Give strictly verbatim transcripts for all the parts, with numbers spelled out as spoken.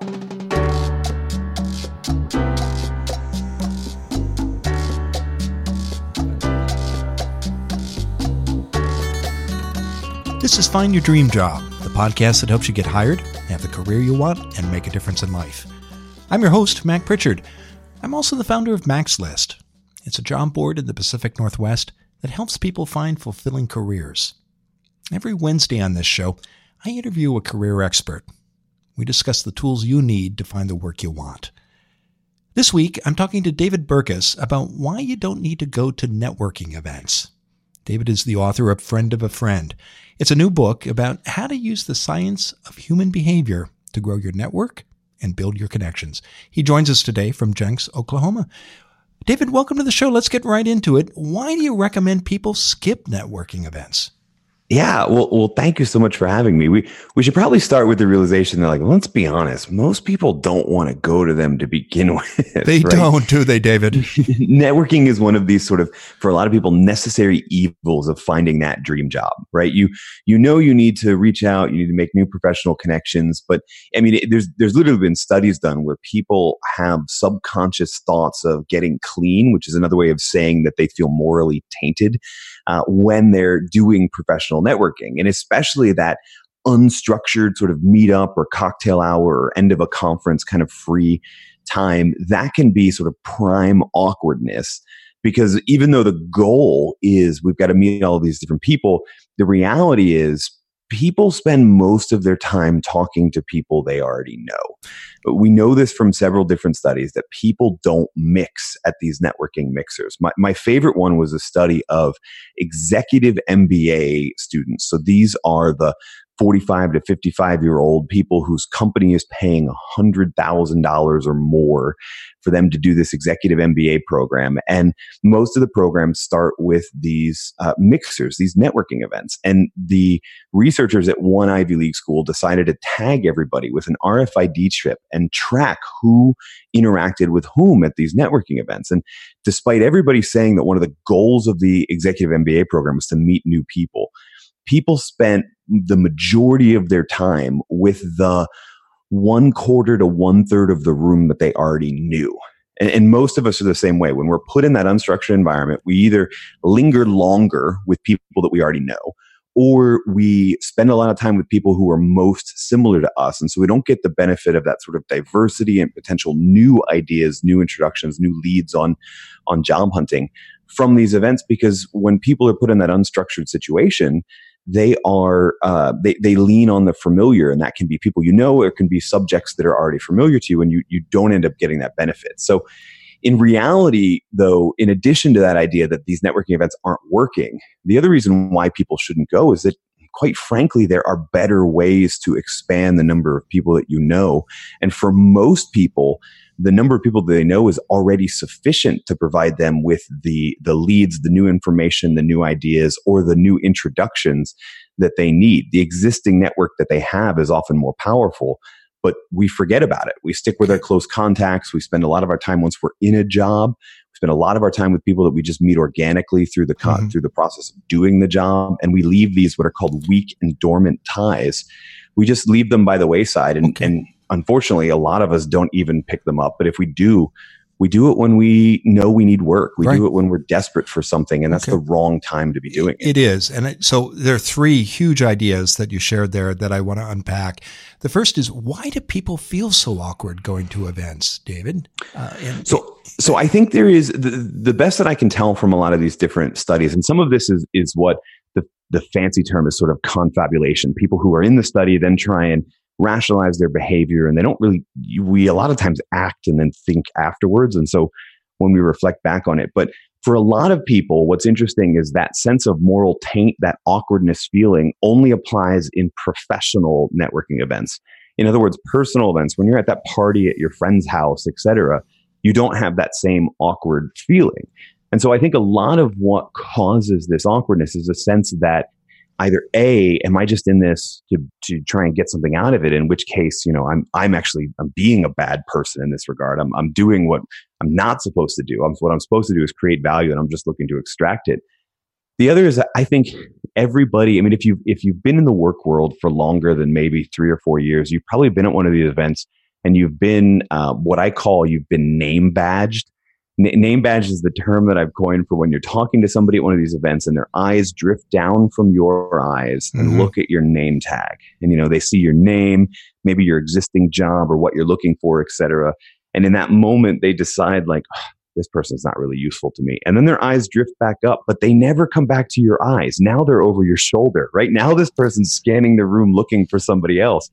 This is Find Your Dream Job, the podcast that helps you get hired, have the career you want, and make a difference in life. I'm your host, Mac Pritchard. I'm also the founder of Mac's List. It's a job board in the Pacific Northwest that helps people find fulfilling careers. Every Wednesday on this show, I interview a career expert. We discuss the tools you need to find the work you want. This week, I'm talking to David Burkus about why you don't need to go to networking events. David is the author of Friend of a Friend. It's a new book about how to use the science of human behavior to grow your network and build your connections. He joins us today from Jenks, Oklahoma. David, welcome to the show. Let's get right into it. Why do you recommend people skip networking events? Yeah, well, well, thank you so much for having me. We we should probably start with the realization that, like, let's be honest, most people don't want to go to them to begin with. They right? don't, do they, David? Networking is one of these sort of, for a lot of people, necessary evils of finding that dream job, right? You you know you need to reach out, you need to make new professional connections, but I mean, it, there's there's literally been studies done where people have subconscious thoughts of getting clean, which is another way of saying that they feel morally tainted uh, when they're doing professional networking, and especially that unstructured sort of meetup or cocktail hour or end of a conference kind of free time, that can be sort of prime awkwardness. Because even though the goal is we've got to meet all these different people, the reality is people spend most of their time talking to people they already know. But we know this from several different studies that people don't mix at these networking mixers. My, my favorite one was a study of executive M B A students. So these are the forty-five to fifty-five year old people whose company is paying one hundred thousand dollars or more for them to do this executive M B A program. And most of the programs start with these uh, mixers, these networking events. And the researchers at one Ivy League school decided to tag everybody with an R F I D chip and track who interacted with whom at these networking events. And despite everybody saying that one of the goals of the executive M B A program was to meet new people, people spent the majority of their time with the one quarter to one third of the room that they already knew. And, and most of us are the same way. When we're put in that unstructured environment, we either linger longer with people that we already know, or we spend a lot of time with people who are most similar to us. And so we don't get the benefit of that sort of diversity and potential new ideas, new introductions, new leads on, on job hunting from these events. Because when people are put in that unstructured situation, they are uh, they they lean on the familiar, and that can be people you know, or it can be subjects that are already familiar to you, and you you don't end up getting that benefit. So in reality, though, in addition to that idea that these networking events aren't working, the other reason why people shouldn't go is that, quite frankly, there are better ways to expand the number of people that you know. And for most people, the number of people that they know is already sufficient to provide them with the, the leads, the new information, the new ideas, or the new introductions that they need. The existing network that they have is often more powerful, but we forget about it. We stick with our close contacts. We spend a lot of our time, once we're in a job, we spend a lot of our time with people that we just meet organically through the con- mm-hmm. through the process of doing the job, and we leave these what are called weak and dormant ties. We just leave them by the wayside, and, okay. and unfortunately, a lot of us don't even pick them up. But if we do, we do it when we know we need work. We right. do it when we're desperate for something, and that's okay. the wrong time to be doing it. It is. And it, so there are three huge ideas that you shared there that I want to unpack. The first is, why do people feel so awkward going to events, David? Uh, and so so I think there is, the, the best that I can tell from a lot of these different studies, and some of this is is what the, the fancy term is sort of confabulation. People who are in the study then try and rationalize their behavior, and they don't really, we a lot of times act and then think afterwards. And so when we reflect back on it, but for a lot of people, what's interesting is that sense of moral taint, that awkwardness feeling only applies in professional networking events. In other words, personal events, when you're at that party at your friend's house, et cetera, you don't have that same awkward feeling. And so I think a lot of what causes this awkwardness is a sense that either A, am I just in this to, to try and get something out of it? In which case, you know, I'm, I'm actually, I'm being a bad person in this regard. I'm, I'm doing what I'm not supposed to do. I'm, what I'm supposed to do is create value, and I'm just looking to extract it. The other is, I think everybody, I mean, if you, if you've been in the work world for longer than maybe three or four years, you've probably been at one of these events and you've been uh, what I call you've been name badged. N- name badge is the term that I've coined for when you're talking to somebody at one of these events and their eyes drift down from your eyes and Mm-hmm. look at your name tag. And, you know, they see your name, maybe your existing job or what you're looking for, et cetera. And in that moment, they decide like, oh, this person's not really useful to me. And then their eyes drift back up, but they never come back to your eyes. Now they're over your shoulder, right? Now this person's scanning the room looking for somebody else.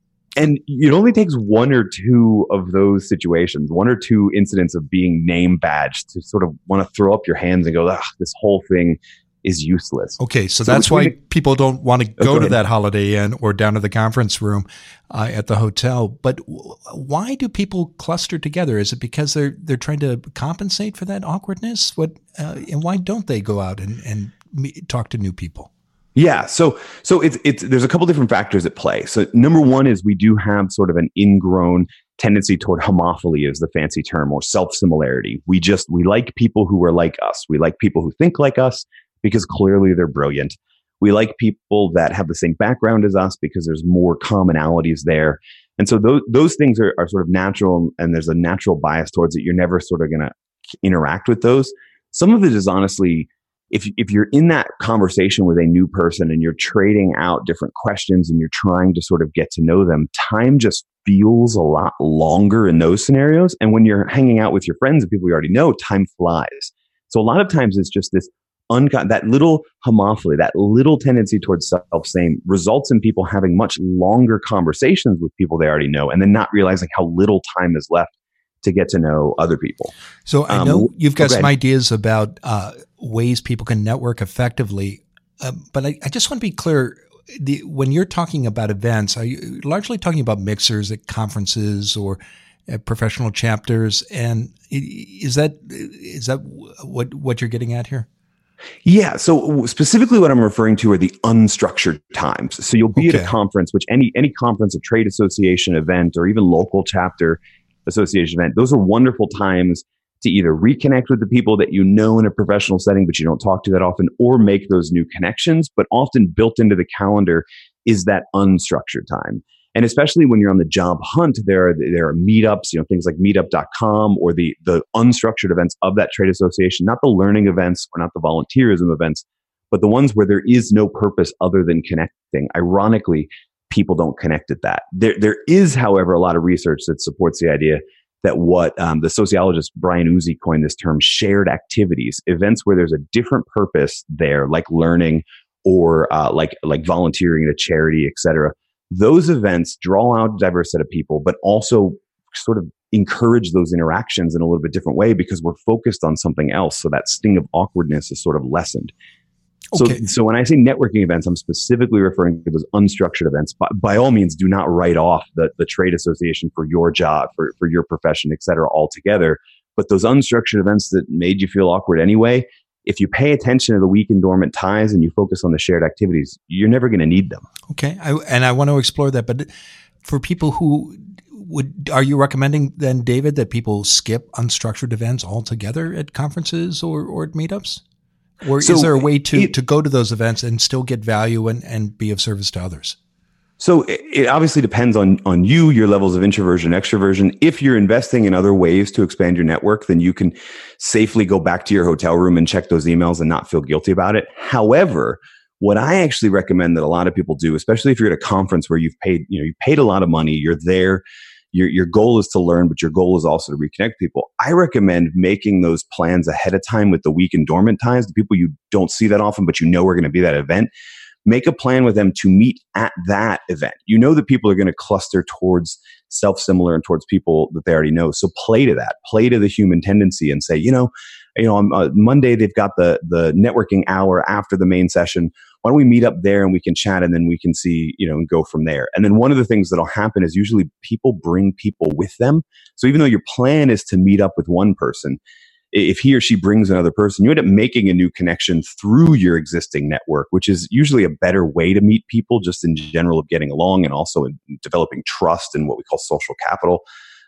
And it only takes one or two of those situations, one or two incidents of being name badged to sort of want to throw up your hands and go, ah, this whole thing is useless. Okay, so, So that's why between the- people don't want to Oh, go go to ahead. that Holiday Inn or down to the conference room uh, at the hotel. But w- why do people cluster together? Is it because they're they're trying to compensate for that awkwardness? What uh, and why don't they go out and and meet, talk to new people? Yeah, so so it's it's there's a couple different factors at play. So number one is we do have sort of an ingrown tendency toward homophily, is the fancy term, or self-similarity. We just we like people who are like us. We like people who think like us because clearly they're brilliant. We like people that have the same background as us because there's more commonalities there. And so those those things are, are sort of natural, and there's a natural bias towards it. You're never sort of going to interact with those. Some of it is honestly, if if you're in that conversation with a new person and you're trading out different questions and you're trying to sort of get to know them, time just feels a lot longer in those scenarios. And when you're hanging out with your friends and people you already know, time flies. So a lot of times it's just this uncon- that little homophily, that little tendency towards self-same results in people having much longer conversations with people they already know and then not realizing how little time is left to get to know other people. So I Um, know you've got okay. some ideas about uh, ways people can network effectively, uh, but I, I just want to be clear. The, when you're talking about events, are you largely talking about mixers at conferences or at professional chapters? And i- is that is that what what you're getting at here? Yeah. So specifically what I'm referring to are the unstructured times. So you'll be Okay. at a conference, which any, any conference, a trade association event, or even local chapter association event, those are wonderful times to either reconnect with the people that you know in a professional setting, but you don't talk to that often, or make those new connections. But often built into the calendar is that unstructured time. And especially when you're on the job hunt, there are there are meetups, you know, things like meetup dot com, or the the unstructured events of that trade association, not the learning events or not the volunteerism events, but the ones where there is no purpose other than connecting. Ironically, people don't connect at that. There there is, however, a lot of research that supports the idea that what um, the sociologist Brian Uzi coined this term, shared activities, events where there's a different purpose there, like learning or uh, like like volunteering at a charity, et cetera. Those events draw out a diverse set of people, but also sort of encourage those interactions in a little bit different way because we're focused on something else. So that sting of awkwardness is sort of lessened. Okay. So, so when I say networking events, I'm specifically referring to those unstructured events. By, by all means, do not write off the, the trade association for your job, for, for your profession, et cetera, altogether. But those unstructured events that made you feel awkward anyway, if you pay attention to the weak and dormant ties and you focus on the shared activities, you're never going to need them. Okay, I, and I want to explore that. But for people who would, are you recommending then, David, that people skip unstructured events altogether at conferences or, or at meetups? Or So is there a way to, it- to go to those events and still get value and, and be of service to others? So it, it obviously depends on, on you, your levels of introversion, extroversion. If you're investing in other ways to expand your network, then you can safely go back to your hotel room and check those emails and not feel guilty about it. However, what I actually recommend that a lot of people do, especially if you're at a conference where you've paid, you know, you paid a lot of money, you're there, your, your goal is to learn, but your goal is also to reconnect people. I recommend making those plans ahead of time with the weak and dormant ties, the people you don't see that often, but you know are going to be at that event. Make a plan with them to meet at that event. You know that people are going to cluster towards self-similar and towards people that they already know. So play to that. Play to the human tendency and say, you know, you know, on uh, Monday they've got the the networking hour after the main session. Why don't we meet up there and we can chat and then we can see, you know, and go from there. And then one of the things that'll happen is usually people bring people with them. So even though your plan is to meet up with one person, if he or she brings another person, you end up making a new connection through your existing network, which is usually a better way to meet people just in general of getting along and also in developing trust and what we call social capital.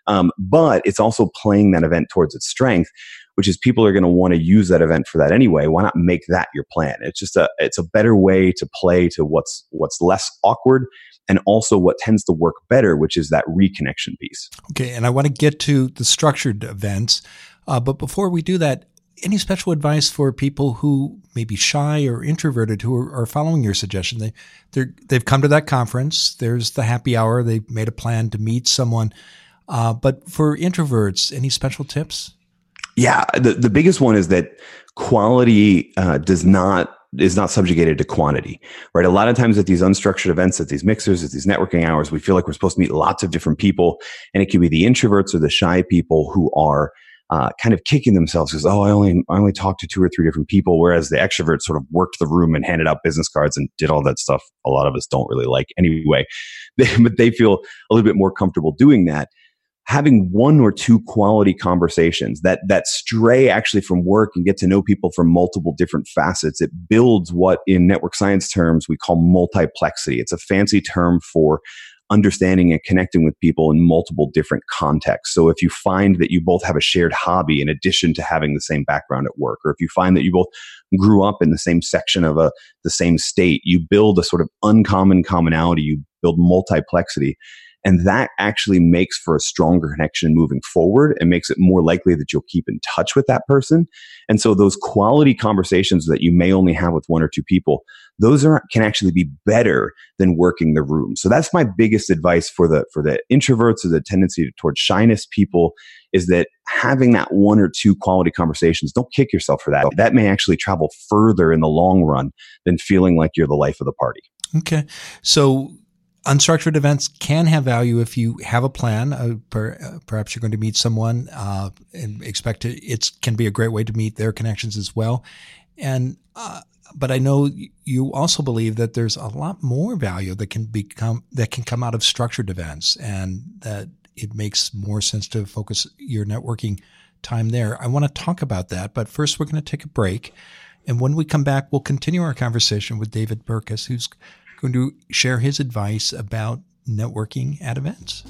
Um, but it's also playing that event towards its strength, which is people are going to want to use that event for that anyway. Why not make that your plan? It's just a, it's a better way to play to what's, what's less awkward and also what tends to work better, which is that reconnection piece. Okay. And I want to get to the structured events. Uh, but before we do that, any special advice for people who may be shy or introverted who are, are following your suggestion? They, they're, they've come to that conference. There's the happy hour. They've made a plan to meet someone. Uh, but for introverts, any special tips? Yeah. The, the biggest one is that quality uh, does not is not subjugated to quantity, right? A lot of times at these unstructured events, at these mixers, at these networking hours, we feel like we're supposed to meet lots of different people. And it could be the introverts or the shy people who are uh, kind of kicking themselves because, oh, I only, I only talked to two or three different people. Whereas the extroverts sort of worked the room and handed out business cards and did all that stuff. A lot of us don't really like anyway, but they feel a little bit more comfortable doing that. Having one or two quality conversations that, that stray actually from work and get to know people from multiple different facets, it builds what in network science terms we call multiplexity. It's a fancy term for understanding and connecting with people in multiple different contexts. So if you find that you both have a shared hobby in addition to having the same background at work, or if you find that you both grew up in the same section of a, the same state, you build a sort of uncommon commonality, you build multiplexity. And that actually makes for a stronger connection moving forward and makes it more likely that you'll keep in touch with that person. And so those quality conversations that you may only have with one or two people, those are, can actually be better than working the room. So that's my biggest advice for the, for the introverts or the tendency towards shyness people is that having that one or two quality conversations, don't kick yourself for that. That may actually travel further in the long run than feeling like you're the life of the party. Okay. So unstructured events can have value if you have a plan. Uh, per, uh, perhaps you're going to meet someone uh, and expect to. It can be a great way to meet their connections as well. And uh, but I know you also believe that there's a lot more value that can become that can come out of structured events, and that it makes more sense to focus your networking time there. I want to talk about that, but first we're going to take a break, and when we come back, we'll continue our conversation with David Burkus, who's going to share his advice about networking at events.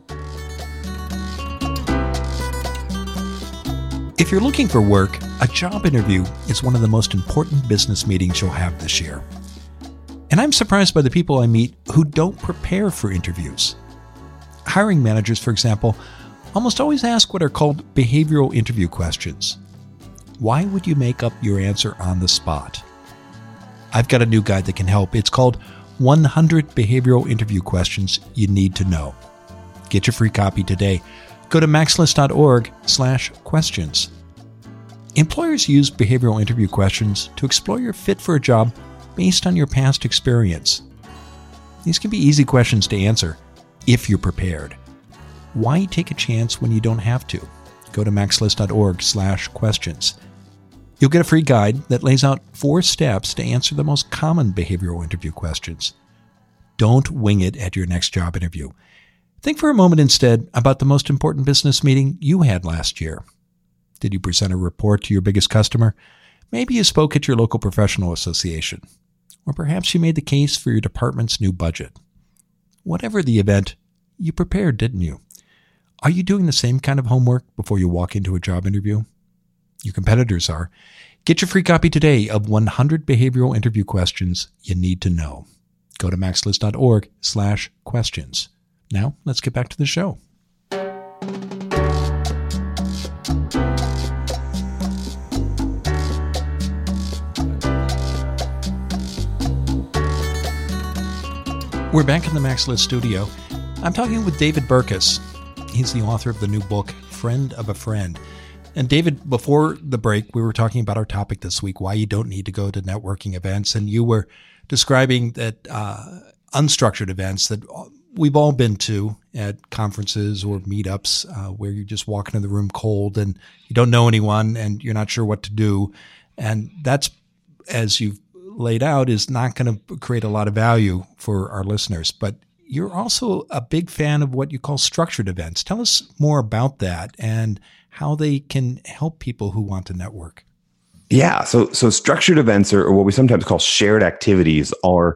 If you're looking for work, a job interview is one of the most important business meetings you'll have this year. And I'm surprised by the people I meet who don't prepare for interviews. Hiring managers, for example, almost always ask what are called behavioral interview questions. Why would you make up your answer on the spot? I've got a new guide that can help. It's called one hundred Behavioral Interview Questions You Need to Know. Get your free copy today. Go to maxlist.org slash questions. Employers use behavioral interview questions to explore your fit for a job based on your past experience. These can be easy questions to answer if you're prepared. Why take a chance when you don't have to? Go to maxlist.org slash questions. You'll get a free guide that lays out four steps to answer the most common behavioral interview questions. Don't wing it at your next job interview. Think for a moment instead about the most important business meeting you had last year. Did you present a report to your biggest customer? Maybe you spoke at your local professional association. Or perhaps you made the case for your department's new budget. Whatever the event, you prepared, didn't you? Are you doing the same kind of homework before you walk into a job interview? Your competitors are. Get your free copy today of one hundred Behavioral Interview Questions You Need to Know. Go to maxlist.org slash questions. Now, let's get back to the show. We're back in the MaxList studio. I'm talking with David Burkus. He's the author of the new book, Friend of a Friend. And David, before the break, we were talking about our topic this week, why you don't need to go to networking events. And you were describing that uh, unstructured events that we've all been to at conferences or meetups uh, where you just walk into the room cold and you don't know anyone and you're not sure what to do. And that's, as you've laid out, is not going to create a lot of value for our listeners. But you're also a big fan of what you call structured events. Tell us more about that and how they can help people who want to network. Yeah. So, so structured events, or, or what we sometimes call shared activities, are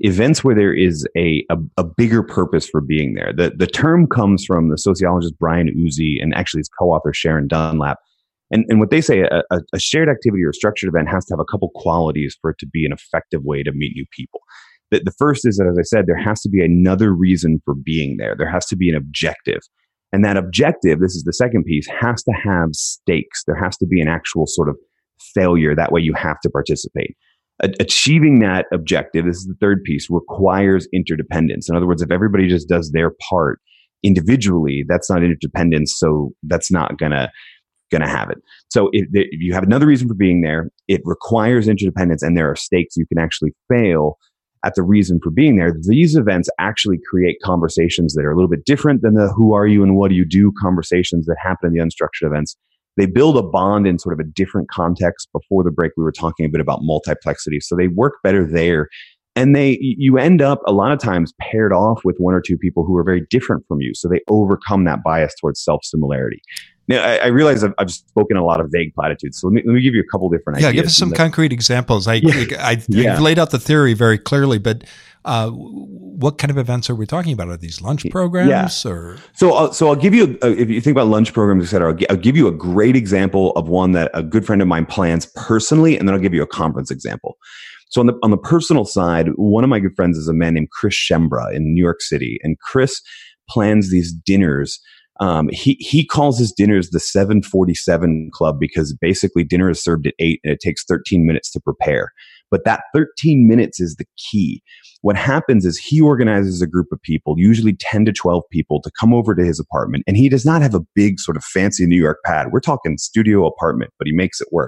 events where there is a, a, a bigger purpose for being there. The, the term comes from the sociologist Brian Uzi and actually his co-author Sharon Dunlap. And, and what they say, a, a shared activity or a structured event has to have a couple qualities for it to be an effective way to meet new people. The, the first is that, as I said, there has to be another reason for being there. There has to be an objective. And that objective, this is the second piece, has to have stakes. There has to be an actual sort of failure. That way you have to participate. A- achieving that objective, this is the third piece, requires interdependence. In other words, if everybody just does their part individually, that's not interdependence. So that's not going to going to have it. So if, if you have another reason for being there, it requires interdependence and there are stakes. You can actually fail at the reason for being there. These events actually create conversations that are a little bit different than the who are you and what do you do conversations that happen in the unstructured events. They build a bond in sort of a different context. Before the break, we were talking a bit about multiplexity. So they work better there. And they, you end up a lot of times paired off with one or two people who are very different from you. So they overcome that bias towards self-similarity. Now, I, I realize I've, I've spoken a lot of vague platitudes. So let me, let me give you a couple different yeah, ideas. Yeah, give us some that, concrete examples. I, yeah, I, yeah. You've laid out the theory very clearly, but uh, what kind of events are we talking about? Are these lunch programs? Yeah. Or So, I'll, so I'll give you, a, if you think about lunch programs, et cetera, I'll, g- I'll give you a great example of one that a good friend of mine plans personally, and then I'll give you a conference example. So on the on the personal side, one of my good friends is a man named Chris Shembra in New York City, and Chris plans these dinners. Um, he he calls his dinners the seven forty-seven Club because basically dinner is served at eight and it takes thirteen minutes to prepare. But that thirteen minutes is the key. What happens is he organizes a group of people, usually ten to twelve people, to come over to his apartment. And he does not have a big sort of fancy New York pad. We're talking studio apartment, but he makes it work.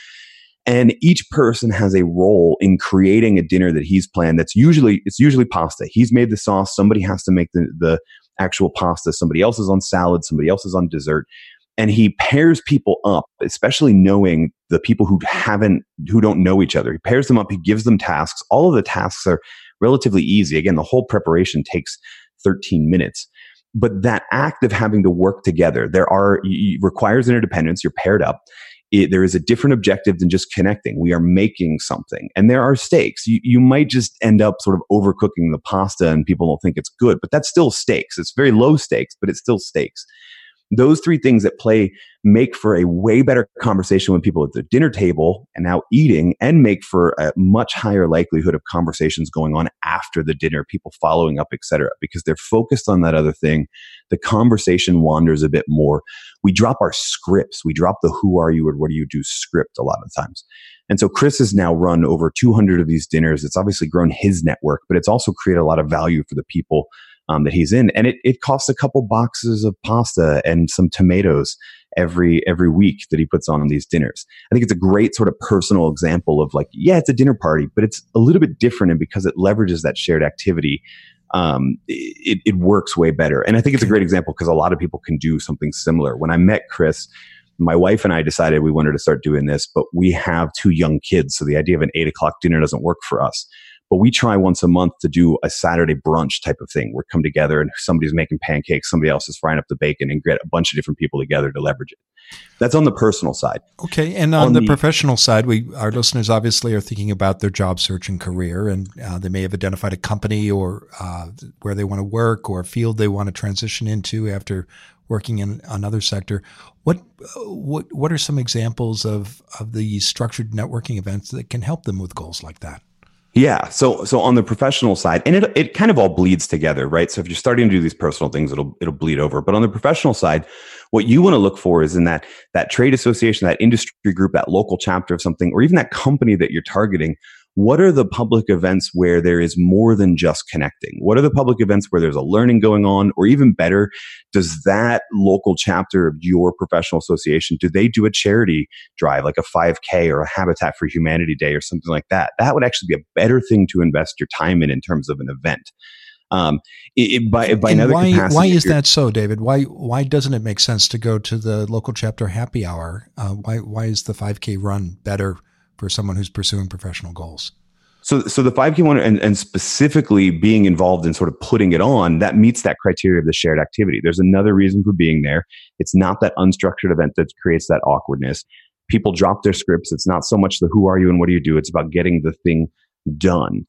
And each person has a role in creating a dinner that he's planned. That's usually, it's usually pasta. He's made the sauce. Somebody has to make the, the actual pasta. Somebody else is on salad. Somebody else is on dessert. And he pairs people up, especially knowing the people who haven't, who don't know each other. He pairs them up. He gives them tasks. All of the tasks are relatively easy. Again, the whole preparation takes thirteen minutes. But that act of having to work together, there are, it requires interdependence. You're paired up. It, there is a different objective than just connecting. We are making something, and there are stakes. You, you might just end up sort of overcooking the pasta and people don't think it's good, but that's still stakes. It's very low stakes, but it's still stakes. Those three things at play make for a way better conversation when people at the dinner table and now eating, and make for a much higher likelihood of conversations going on after the dinner, people following up, et cetera, because they're focused on that other thing. The conversation wanders a bit more. We drop our scripts. We drop the who are you or what do you do script a lot of times. And so Chris has now run over two hundred of these dinners. It's obviously grown his network, but it's also created a lot of value for the people Um, that he's in. And it, it costs a couple boxes of pasta and some tomatoes every every week that he puts on these dinners. I think it's a great sort of personal example of like, yeah, it's a dinner party, but it's a little bit different. And because it leverages that shared activity, um, it, it works way better. And I think it's a great example because a lot of people can do something similar. When I met Chris, my wife and I decided we wanted to start doing this, but we have two young kids. So the idea of an eight o'clock dinner doesn't work for us. But we try once a month to do a Saturday brunch type of thing. We come together and somebody's making pancakes, somebody else is frying up the bacon, and get a bunch of different people together to leverage it. That's on the personal side. Okay. And on, on the, the professional side, we our listeners obviously are thinking about their job search and career, and uh, they may have identified a company or uh, where they want to work or a field they want to transition into after working in another sector. What what what are some examples of, of the structured networking events that can help them with goals like that? Yeah. So, so on the professional side, and it, it kind of all bleeds together, right? So if you're starting to do these personal things, it'll, it'll bleed over. But on the professional side, what you want to look for is in that, that trade association, that industry group, that local chapter of something, or even that company that you're targeting. What are the public events where there is more than just connecting? What are the public events where there's a learning going on? Or even better, does that local chapter of your professional association, do they do a charity drive like a five K or a Habitat for Humanity Day or something like that? That would actually be a better thing to invest your time in in terms of an event. Um, it, it, by by another why, capacity, why is that so, David? Why why doesn't it make sense to go to the local chapter happy hour? Uh, why why is the five K run better for someone who's pursuing professional goals? So, so the five K one and, and specifically being involved in sort of putting it on, that meets that criteria of the shared activity. There's another reason for being there. It's not that unstructured event that creates that awkwardness. People drop their scripts. It's not so much the who are you and what do you do. It's about getting the thing done.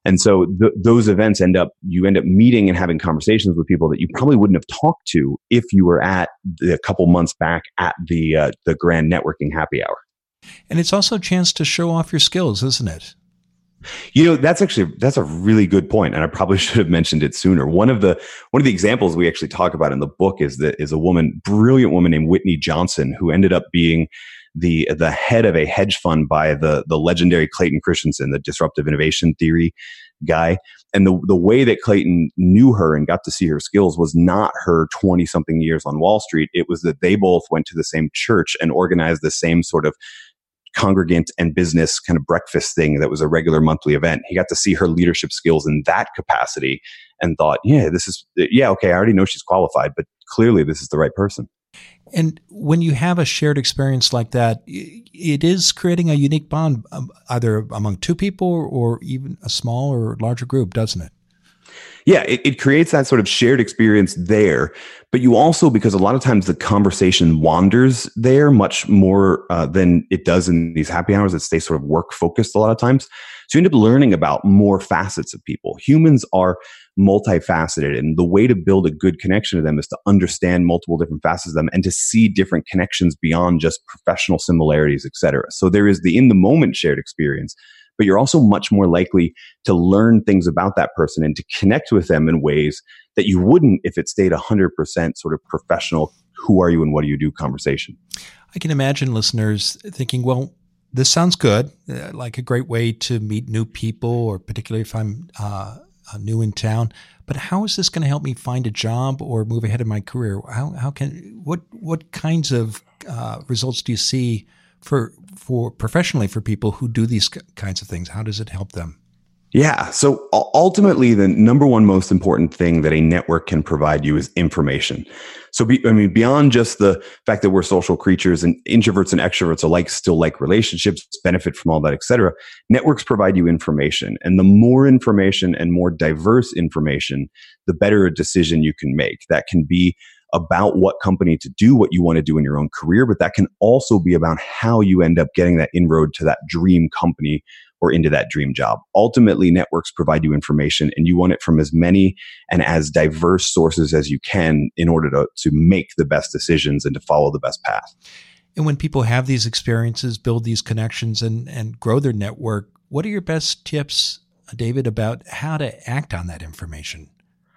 And so th- those events end up, you end up meeting and having conversations with people that you probably wouldn't have talked to if you were at the, a couple months back at the uh, the grand networking happy hour. And it's also a chance to show off your skills, isn't it? You know, that's actually, that's a really good point. And I probably should have mentioned it sooner. One of the, one of the examples we actually talk about in the book is that is a woman, brilliant woman named Whitney Johnson, who ended up being the, the head of a hedge fund by the, the legendary Clayton Christensen, the disruptive innovation theory guy. And the, the way that Clayton knew her and got to see her skills was not her twenty something years on Wall Street. It was that they both went to the same church and organized the same sort of congregant and business kind of breakfast thing that was a regular monthly event. He got to see her leadership skills in that capacity and thought, yeah, this is, yeah, okay, I already know she's qualified, but clearly this is the right person. And when you have a shared experience like that, it is creating a unique bond, um, either among two people or even a small or larger group, doesn't it? Yeah, it, it creates that sort of shared experience there. But you also, because a lot of times the conversation wanders there much more uh, than it does in these happy hours that stay sort of work focused a lot of times. So you end up learning about more facets of people. Humans are multifaceted, and the way to build a good connection to them is to understand multiple different facets of them and to see different connections beyond just professional similarities, et cetera. So there is the in the moment shared experience, but you're also much more likely to learn things about that person and to connect with them in ways that you wouldn't if it stayed one hundred percent sort of professional, who are you and what do you do conversation. I can imagine listeners thinking, well, this sounds good, uh, like a great way to meet new people, or particularly if I'm uh, new in town, but how is this going to help me find a job or move ahead in my career? How, how can, what, what kinds of uh, results do you see for for professionally for people who do these kinds of things? How does it help them? Yeah. So ultimately, the number one most important thing that a network can provide you is information. So, be, I mean, beyond just the fact that we're social creatures and introverts and extroverts alike still like relationships, benefit from all that, et cetera, networks provide you information. And the more information and more diverse information, the better a decision you can make. That can be about what company to do, what you want to do in your own career, but that can also be about how you end up getting that inroad to that dream company or into that dream job. Ultimately, networks provide you information, and you want it from as many and as diverse sources as you can in order to, to make the best decisions and to follow the best path. And when people have these experiences, build these connections and, and grow their network, what are your best tips, David, about how to act on that information?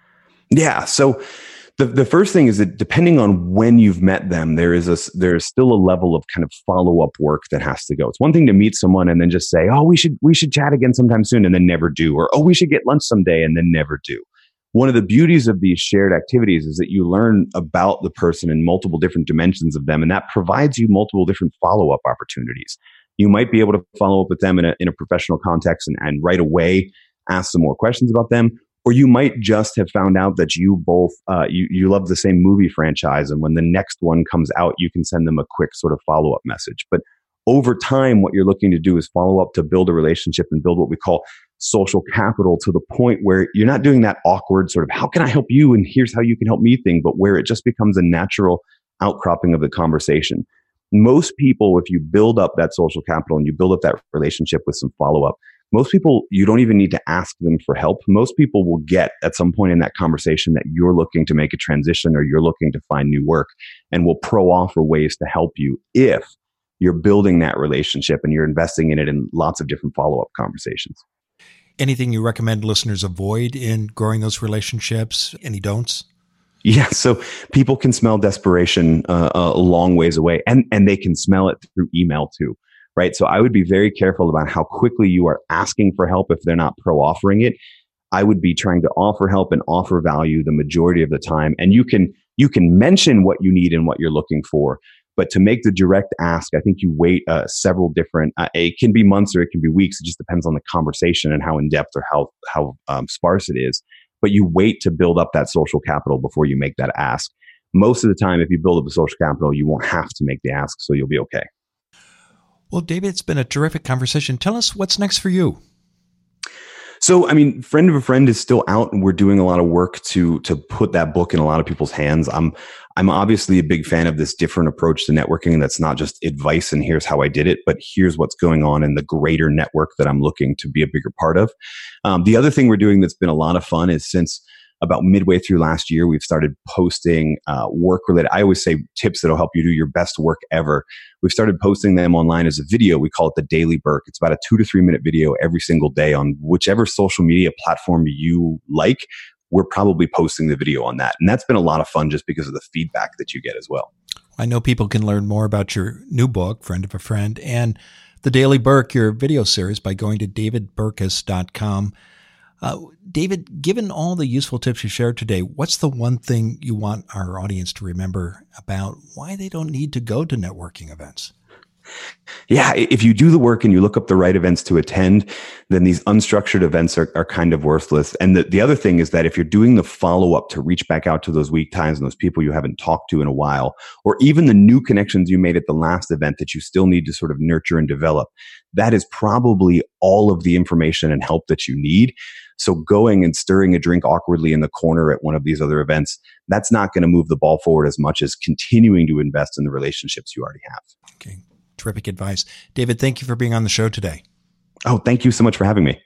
Yeah. So The the first thing is that depending on when you've met them, there is a there is still a level of kind of follow up work that has to go. It's one thing to meet someone and then just say, "Oh, we should we should chat again sometime soon," and then never do, or "Oh, we should get lunch someday," and then never do. One of the beauties of these shared activities is that you learn about the person in multiple different dimensions of them, and that provides you multiple different follow up opportunities. You might be able to follow up with them in a in a professional context and, and right away ask some more questions about them. Or you might just have found out that you both, uh, you, you love the same movie franchise. And when the next one comes out, you can send them a quick sort of follow-up message. But over time, what you're looking to do is follow up to build a relationship and build what we call social capital, to the point where you're not doing that awkward sort of, how can I help you? And here's how you can help me thing, but where it just becomes a natural outcropping of the conversation. Most people, if you build up that social capital and you build up that relationship with some follow-up, most people, you don't even need to ask them for help. Most people will get at some point in that conversation that you're looking to make a transition or you're looking to find new work, and will pro offer ways to help you if you're building that relationship and you're investing in it in lots of different follow-up conversations. Anything you recommend listeners avoid in growing those relationships? Any don'ts? Yeah, so people can smell desperation uh, a long ways away, and, and they can smell it through email too. Right. So I would be very careful about how quickly you are asking for help if they're not pro offering it. I would be trying to offer help and offer value the majority of the time. And you can you can mention what you need and what you're looking for. But to make the direct ask, I think you wait uh, several different, uh, it can be months or it can be weeks. It just depends on the conversation and how in depth or how, how um, sparse it is. But you wait to build up that social capital before you make that ask. Most of the time, if you build up the social capital, you won't have to make the ask. So you'll be okay. Well, David, it's been a terrific conversation. Tell us what's next for you. So, I mean, Friend of a Friend is still out, and we're doing a lot of work to to put that book in a lot of people's hands. I'm I'm obviously a big fan of this different approach to networking. That's not just advice and here's how I did it, but here's what's going on in the greater network that I'm looking to be a bigger part of. Um, the other thing we're doing that's been a lot of fun is since about midway through last year, we've started posting uh, work-related, I always say tips that'll help you do your best work ever. We've started posting them online as a video. We call it the Daily Burke. It's about a two to three minute video every single day on whichever social media platform you like. We're probably posting the video on that. And that's been a lot of fun just because of the feedback that you get as well. I know people can learn more about your new book, Friend of a Friend, and the Daily Burke, your video series, by going to david burkus dot com. Uh, David, given all the useful tips you shared today, what's the one thing you want our audience to remember about why they don't need to go to networking events? Yeah, if you do the work and you look up the right events to attend, then these unstructured events are, are kind of worthless. And the, the other thing is that if you're doing the follow-up to reach back out to those weak ties and those people you haven't talked to in a while, or even the new connections you made at the last event that you still need to sort of nurture and develop, that is probably all of the information and help that you need. So going and stirring a drink awkwardly in the corner at one of these other events, that's not going to move the ball forward as much as continuing to invest in the relationships you already have. Okay. Terrific advice. David, thank you for being on the show today. Oh, thank you so much for having me.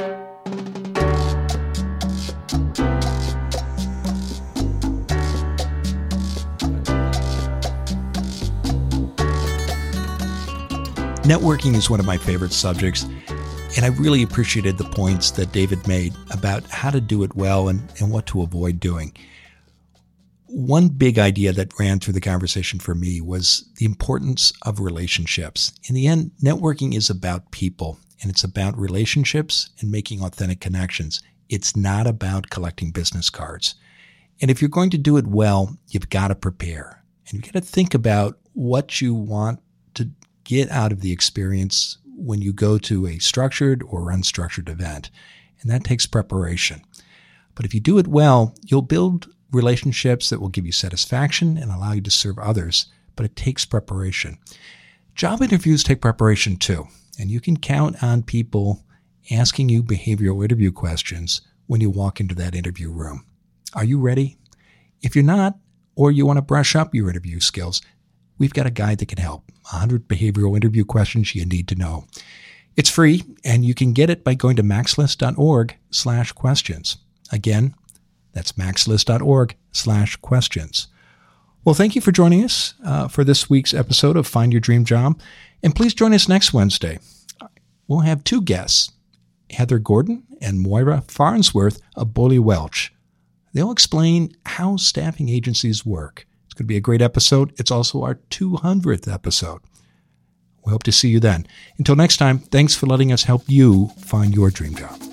Networking is one of my favorite subjects, and I really appreciated the points that David made about how to do it well and, and what to avoid doing. One big idea that ran through the conversation for me was the importance of relationships. In the end, networking is about people, and it's about relationships and making authentic connections. It's not about collecting business cards. And if you're going to do it well, you've got to prepare. And you've got to think about what you want to get out of the experience when you go to a structured or unstructured event. And that takes preparation. But if you do it well, you'll build relationships that will give you satisfaction and allow you to serve others, but it takes preparation. Job interviews take preparation too, and you can count on people asking you behavioral interview questions when you walk into that interview room. Are you ready? If you're not, or you want to brush up your interview skills, we've got a guide that can help. one hundred behavioral interview questions you need to know. It's free, and you can get it by going to maxlist.org slash questions. Again, that's maxlist.org slash questions. Well, thank you for joining us uh, for this week's episode of Find Your Dream Job. And please join us next Wednesday. We'll have two guests, Heather Gordon and Moira Farnsworth of Boley Welch. They'll explain how staffing agencies work. It's going to be a great episode. It's also our two hundredth episode. We hope to see you then. Until next time, thanks for letting us help you find your dream job.